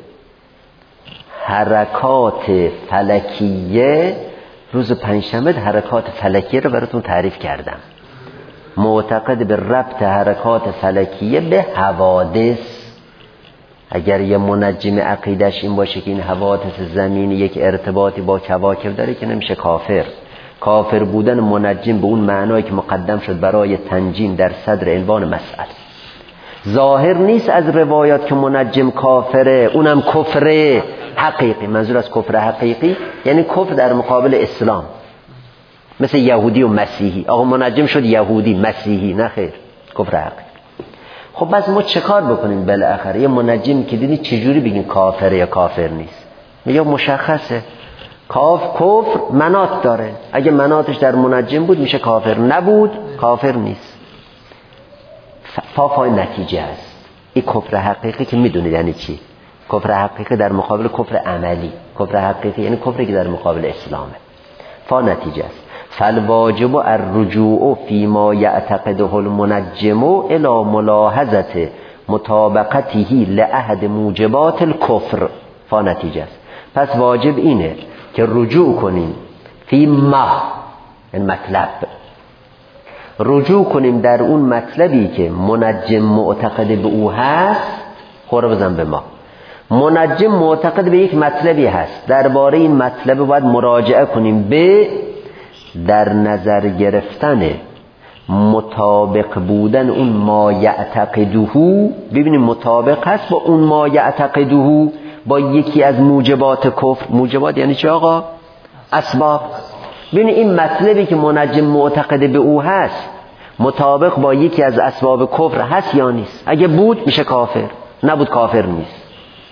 حرکات فلکیه. روز پنجشنبه حرکات فلکیه رو براتون تعریف کردم. معتقد به ربط حرکات فلکیه به حوادث. اگر یه منجم عقیدش این باشه که این حوادث زمین یک ارتباطی با کواکب داره که نمیشه کافر. کافر بودن منجم به اون معنایی که مقدم شد برای تنجیم در صدر عنوان مسئله. ظاهر نیست از روایات که منجم کافره، اونم کفر حقیقی. منظور از کفر حقیقی یعنی کفر در مقابل اسلام، مثل یهودی و مسیحی. آقا منجم شد یهودی مسیحی، نه خیر، کفر حقیقی. خب بس ما چه کار بکنیم بالاخره؟ یه منجم که دیدی چجوری بگین کافره یا کافر نیست؟ میگه مشخصه کاف کفر مناط داره، اگه مناطش در منجم بود میشه کافر، نبود کافر نیست. فافای نتیجه است. این کفر حقیقی که میدونید یعنی چی؟ کفر حقیقی در مقابل کفر عملی. کفر حقیقی یعنی کفری که در مقابل اسلامه. فا نتیجه است. فالواجب الرجوع فيما يعتقده المنجم الى ملاحظه مطابقته لاحد موجبات الكفر. فا نتیجه است. پس واجب اینه که رجوع کنیم فی ما، این مطلب، رجوع کنیم در اون مطلبی که منجم معتقد به او هست. خور بزن به ما. منجم معتقد به یک مطلبی هست، درباره این مطلب باید مراجعه کنیم به در نظر گرفتن مطابق بودن اون ما یعتقده. ببینیم مطابق هست با اون ما یعتقده، با یکی از موجبات کفر. موجبات یعنی چه آقا؟ اسباب. ببینیم این مطلبی که منجم معتقد به او هست مطابق با یکی از اسباب کفر هست یا نیست. اگه بود میشه کافر، نبود کافر نیست.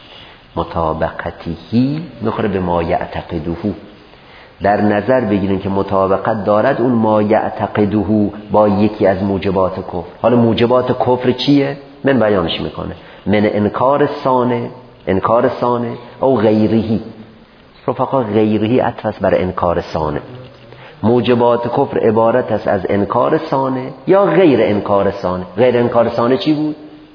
مطابقتی میخوره به ما یعتقده. در نظر بگیریم که مطابقت دارد اون ما یعتقده با یکی از موجبات کفر. حالا موجبات کفر چیه؟ من بیانش میکنه. من انکار سانه، انکار سانه او غیرهی. رفقا غیرهی عطف است بر انکار سانه. موجبات کفر عبارت است از انکار سانه یا غیر انکار سانه. غیر انکار سانه چی بود؟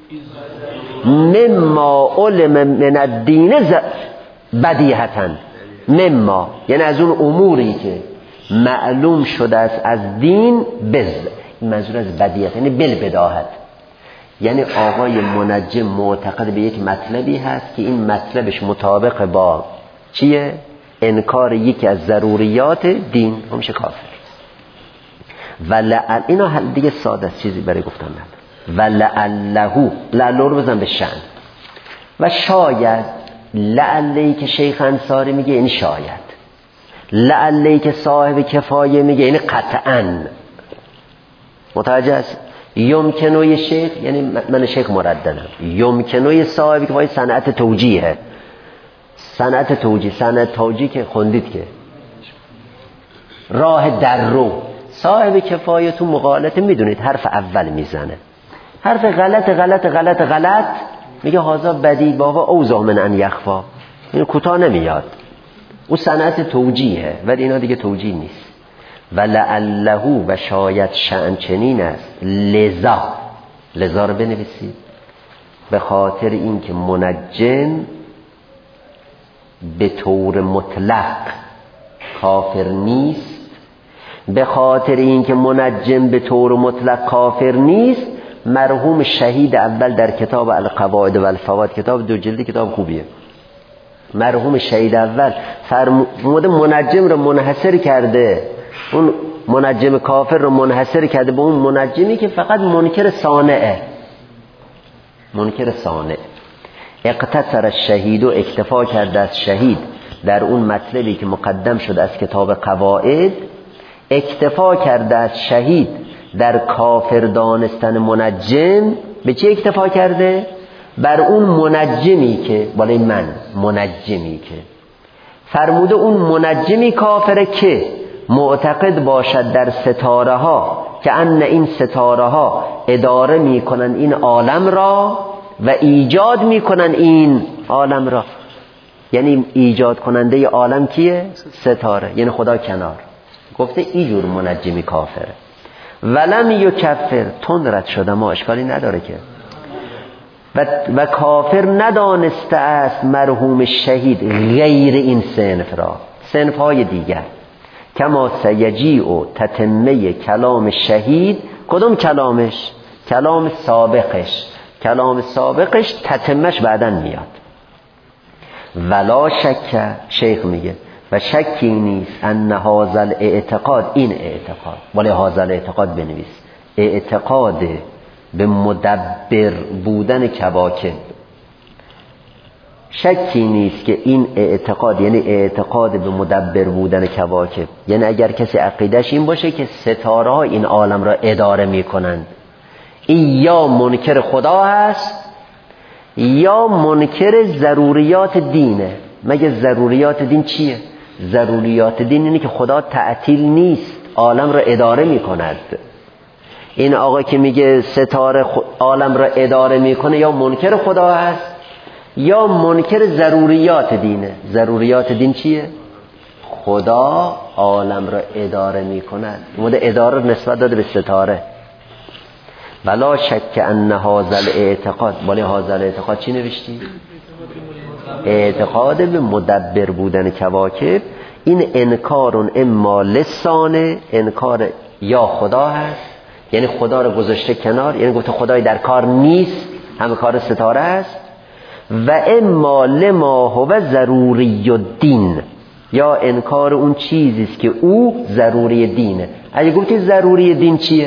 مما علم من الدین بدیهةً. مما یعنی از اون اموری که معلوم شده است از دین بز. این منظور از بدیهت یعنی بالبداهت. یعنی آقای منجم معتقد به یک مطلبی هست که این مطلبش مطابق با چیه؟ انکار یکی از ضروریات دین، همیشه کافر. ولعل اینا دیگه ساده است، چیزی برای گفتن نداره. ولعلهو، لعلو رو بزن به شأن. و شاید، لعلی که شیخ انصاری میگه این شاید، لعلی که صاحب کفایه میگه این قطعاً. متوجه است؟ یمکنوی شیخ یعنی من شیخ مرددم، یمکنوی صاحب کفایه صنعت توجیهه. صنعت توجیه، صنعت توجیه که خوندید که راه در رو. صاحب کفایه تو مقالطه میدونید حرف اول میزنه، حرف غلط غلط غلط غلط میگه هازا بدی بابا اوضاع من ان یخفا. این کوتاه نمیاد، او صنعت توجیهه، ولی اینا دیگه توجیه نیست. ولعله و شاید شأن چنین است. لذا، لذا رو بنویسید، به خاطر این که منجم به طور مطلق کافر نیست، به خاطر این که منجم به طور مطلق کافر نیست، مرحوم شهید اول در کتاب القواعد و الفوائد، کتاب دو جلدی، کتاب خوبیه، مرحوم شهید اول فرموده منجم رو منحصر کرده اون منجم کافر رو منحصر کرده به اون منجمی که فقط منکر صانعه، منکر صانع. اقتصر الشهید و اکتفا کرده از شهید در اون مطلبی که مقدم شده از کتاب قواعد، اکتفا کرده از شهید در کافر دانستن منجم. به چی اکتفا کرده؟ بر اون منجمی که بالای من منجمی که فرموده اون منجمی کافره که معتقد باشد در ستاره ها که ان این ستاره ها اداره میکنن این عالم را و ایجاد میکنن این عالم را. یعنی ایجاد کننده عالم کیه؟ ستاره، یعنی خدا کنار. گفته اینجور منجمی کافره. ولم یکفر، تون رد شده، ما اشکالی نداره که و, و کافر ندانسته است مرحوم شهید غیر این صنف را، صنف های دیگر. کما سیجی و تتمه کلام شهید. کدوم کلامش؟ کلام سابقش. کلام سابقش تتمش بعدن میاد. ولا شک، شیخ میگه و شکی نیست ان هذا الاعتقاد، این اعتقاد، ولی هذا الاعتقاد بنویس، اعتقاد به مدبر بودن کواکب، شکی نیست که این اعتقاد، یعنی اعتقاد به مدبر بودن کواکب، یعنی اگر کسی عقیدش این باشه که ستاره ها این عالم را اداره میکنند، این یا منکر خدا هست یا منکر ضروریات دینه. مگه ضروریات دین چیه؟ ضروریات دین اینه که خدا تعطیل نیست، عالم را اداره میکند. این آقا که میگه ستاره عالم را اداره میکنه یا منکر خدا هست یا منکر ضروریات دینه. ضروریات دین چیه؟ خدا عالم را اداره میکند. مورد اداره نسبت داده به ستاره. ولا شک ان هذا الاعتقاد، ولی هذا الاعتقاد چی نوشتی؟ اعتقاد به مدبر بودن کواکب. این انکارون اما لسانه، انکار یا خدا هست، یعنی خدا رو گذاشته کنار، یعنی گفته خدای در کار نیست، همه کار ستاره است. و اما لما هو ضروری الدین، یا انکار اون چیزیست که او ضروری دینه. اگه گفتی ضروری دین چیه؟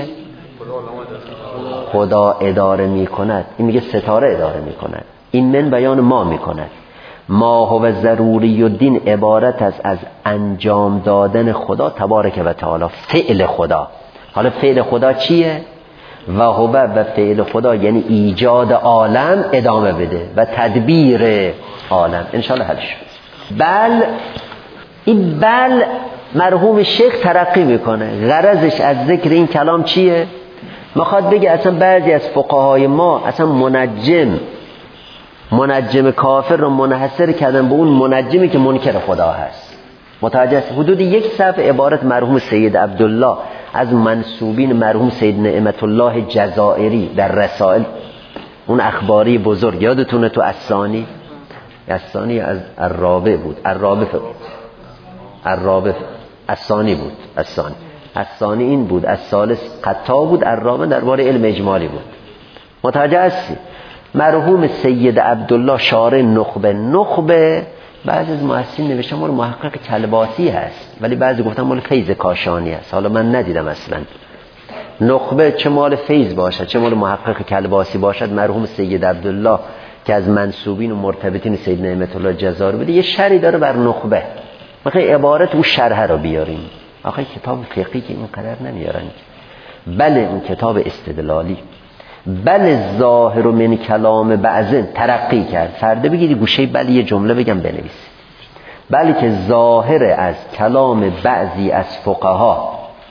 خدا اداره می کند. این میگه ستاره اداره می کند. این من بیان ما می کند. ما هو ضروری الدین عبارت است از انجام دادن خدا تبارک و تعالی، فعل خدا. حالا فعل خدا چیه؟ و هو و فعل خدا یعنی ایجاد عالم ادامه بده و تدبیر عالم. انشاءالله حل شد. بل این بل مرحوم شیخ ترقی میکنه. غرضش از ذکر این کلام چیه؟ میخواد بگه اصلا بعضی از فقهای ما اصلا منجم منجم کافر رو منحصر کردن به اون منجمی که منکر خدا هست. متوجه است؟ حدود یک صفحه عبارت مرحوم سید عبدالله از منسوبین مرحوم سید نعمت الله جزائری در رسائل، اون اخباری بزرگ، یادتونه تو الثانی الثانی از الرابع بود، الرابع الرابع الثانی بود، الثانی الثانی این بود، الثالث قطا بود، الرابع درباره علم اجمالی بود. متوجه هستی؟ مرحوم سید عبدالله شارح نخبه، نخبه بعضی از محسنین نوشتن مال محقق کلباسی هست، ولی بعضی گفتن مال فیض کاشانی هست. حالا من ندیدم اصلا نخبه چه مال فیض باشد چه مال محقق کلباسی باشد. مرحوم سید عبدالله که از منسوبین و مرتبطین سید نعمت الله جزائری بوده، یه شرحی داره بر نخبه. میخوای عبارت او شرح رو بیاریم. آخه کتاب فقهی که این قدر نمیارن. بله اون کتاب استدلالی. بله ظاهر من کلام بعضن ترقی کرد. فرده بگیری گوشه بله یه جمله بگم بنویس. بله که ظاهر از کلام بعضی از فقها،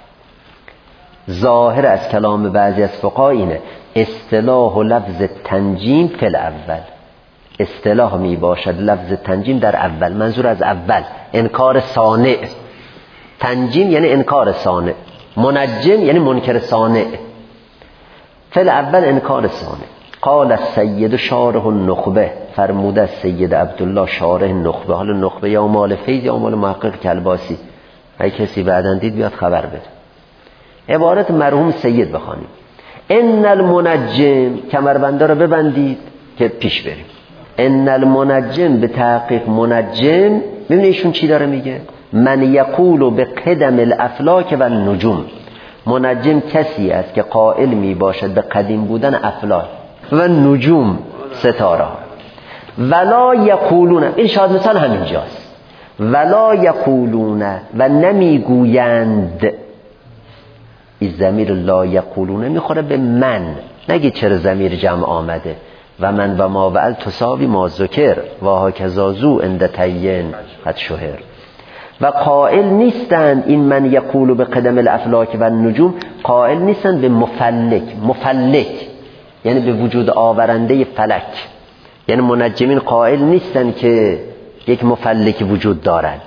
ظاهر از کلام بعضی از فقها اینه اصطلاح و لفظ تنجیم فی الاول. اصطلاح می باشد لفظ تنجیم در اول، منظور از اول انکار صانع. تنجیم یعنی انکار صانع، منجم یعنی منکر صانع. فعل اول انکار صانع. قال السید شارح النخبه، فرموده سید عبدالله شارح نخبه. حالا نخبه یا مال فیض یا مال محقق کلباسی، اگه کسی بعداً دید بیاد خبر بده. عبارت مرحوم سید بخوانیم. ان المنجم، کمربنده رو ببندید که پیش بریم. ان المنجم به تحقیق منجم، ببینید ایشون چی داره میگه. من یقول به قدم الافلاک و النجوم، منجم کسی است که قائل می باشد به قدیم بودن افلاک و نجوم ستاره ها. ولا یقولون، این شاید مثال همینجاست، ولا یقولون و نمیگویند، این ضمیر لا یقولون میخوره به من، نگید چرا ضمیر جمع آمده، و من و ما وعل تساوی ما ذکر و هکذا ذو عند تین قد شهر. و قائل نیستند این من یقول به قدم الافلاک و النجوم، قائل نیستند به مفلک. مفلک یعنی به وجود آورنده فلک، یعنی منجمین قائل نیستند که یک مفلک وجود دارد.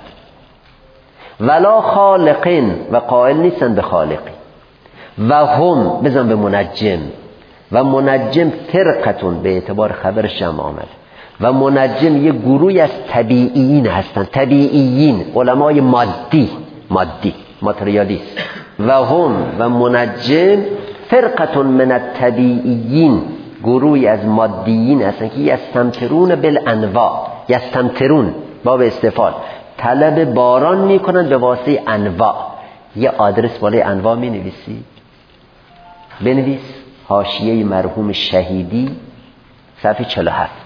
ولا خالقین و قائل نیستند به خالقی. و هم بزن به منجم، و منجم فرقتون به اعتبار خبرش جمع آمد، و منجم یه گروهی از طبیعیین هستن. طبیعیین علمای مادی، مادی ماتریالیست. و هم و منجم فرقتون من الطبیعیین، گروهی از مادیین هستن که یستمترون بالانواع، یستمترون باب استفال، طلب باران میکنن به واسطه انواع. یه آدرس بالای انواع می نویسی، بنویس حاشیه مرحوم شهیدی صفحه چهل و هفت.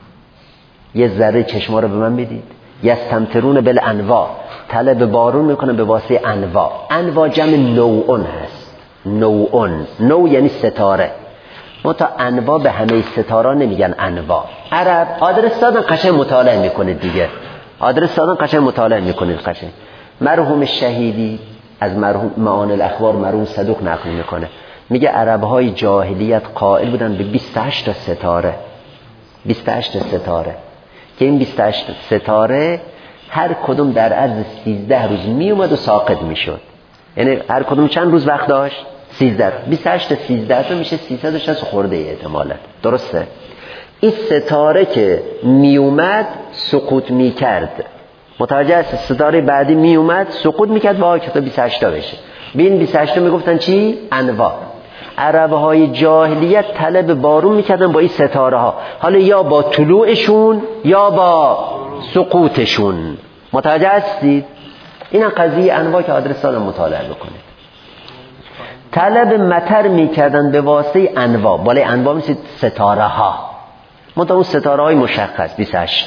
یه ذره چشما رو به من بدید. یستمترون بالانواع، طلب بارون میکنن به واسطه انواع. انواع جمع نوعون هست. نوعون، نوع یعنی ستاره. ما تا انواع به همه ستاره نمیگن انواع. عرب آدرس دادن قشنگ مطالعه میکنه دیگه، آدرس دادن قشنگ مطالعه میکنید قشنگ. مرحوم شهیدی از مرحوم معانی الاخبار مرحوم صدوق نقل میکنه، میگه عربهای جاهلیت قائل بودن به بیست و هشت تا ستاره. بیست و هشت تا ستاره که این بیست و هشت ستاره هر کدوم در عرض سیزده روز می اومد و ساقط میشد. یعنی هر کدوم چند روز وقت داشت؟ سیزده. بیست و هشت تا سیزده تا میشه سیصد و شصت خورده احتمالاً. درسته؟ این ستاره که می اومد سقوط میکرد، متوجه است؟ ستاره بعدی می اومد سقوط میکرد با که تا بیست و هشت تا بشه. بین بیست و هشت تا میگفتن چی؟ انواع. عربهای جاهلیت طلب بارون میکردن با این ستاره ها، حالا یا با طلوعشون یا با سقوطشون. متوجه هستید؟ این قضیه انواع که آدرس دادن مطالعه بکنید. طلب مطر میکردن به واسطه انواع، بالای انواع میشه ستاره ها، منتها اون ستاره های مشخص بیست و هشت تا.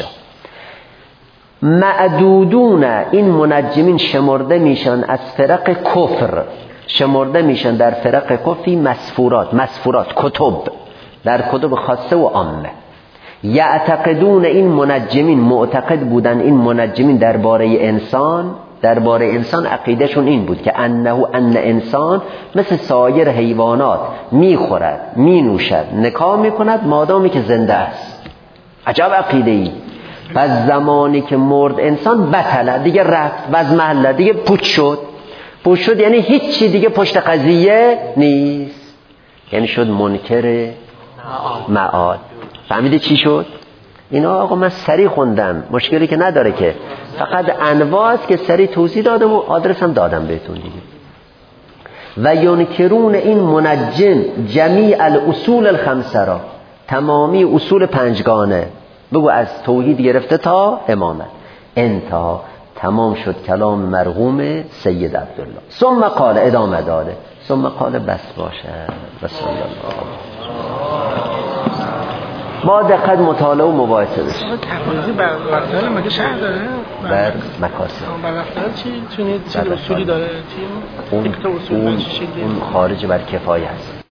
معدودون، این منجمین شمرده میشن از فرق کفر، شمرده میشن در فرق کفری مسفورات، مسفورات کتب، در کتب خاصه و عامه. یعتقدون، این منجمین معتقد بودن، این منجمین درباره انسان، درباره انسان عقیدهشون این بود که انه ان انسان مثل سایر حیوانات میخورد، مینوشد، نکاح میکند مادامی که زنده است. عجب عقیده ای. پس زمانی که مرد انسان بطله، دیگه رفت و از محله دیگه پوچ شد. پوچ شد یعنی هیچی دیگه پشت قضیه نیست، یعنی شد منکر معاد. فهمیده چی شد؟ اینا آقا من سریع خوندم، مشکلی که نداره که، فقط انواع است که سریع توضیح دادم و آدرس هم دادم بهتون دیگه. و ینکرون، این منجم جمیع الاصول الخمسه را، تمامی اصول پنجگانه، بگو از توحید گرفته تا امامت. انتها تمام شد کلام مرحوم سید عبدالله. ثم قال، ادامه داده، ثم قال بس باشه و صلی الله. با دقت مطالعه و مباحثه بشه.
تفاضل بر وقت‌ها مگه شرط داره؟
بر مکاسب.
بر وقت‌ها چی چه اصولی داره؟ چی؟
اون, اون, اون خارج بر کفایه است.